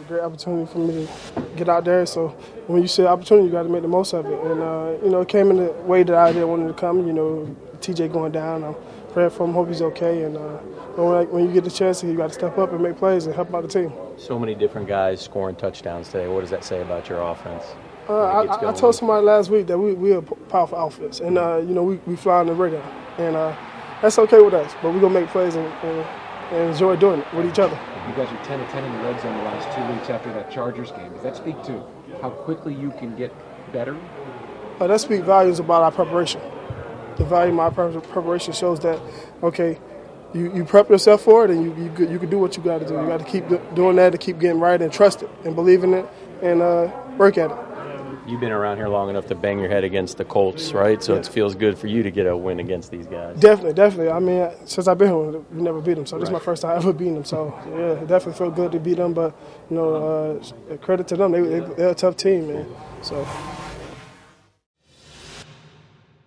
a great opportunity for me to get out there. So when you see an opportunity, you got to make the most of it. And, it came in the way that I didn't want it to come. TJ going down. I'm praying for him, hope he's okay. And when you get the chance, you got to step up and make plays and help out the team. So many different guys scoring touchdowns today. What does that say about your offense? I told somebody last week that we're a powerful offense. And, we fly in the radar. And that's okay with us. But we're going to make plays and enjoy doing it with each other. You guys are 10 of 10 in the red zone the last 2 weeks after that Chargers game. Does that speak to how quickly you can get better? That speaks volumes about our preparation. The volume of our preparation shows that, okay, you prep yourself for it and you can do what you got to do. You got to keep doing that to keep getting right and trust it and believe in it and work at it. You've been around here long enough to bang your head against the Colts, right? So It feels good for you to get a win against these guys. Definitely. I mean, since I've been here, we never beat them. So this is my first time ever beating them. So, yeah, it definitely felt good to beat them. But, credit to them. They're a tough team, man. So.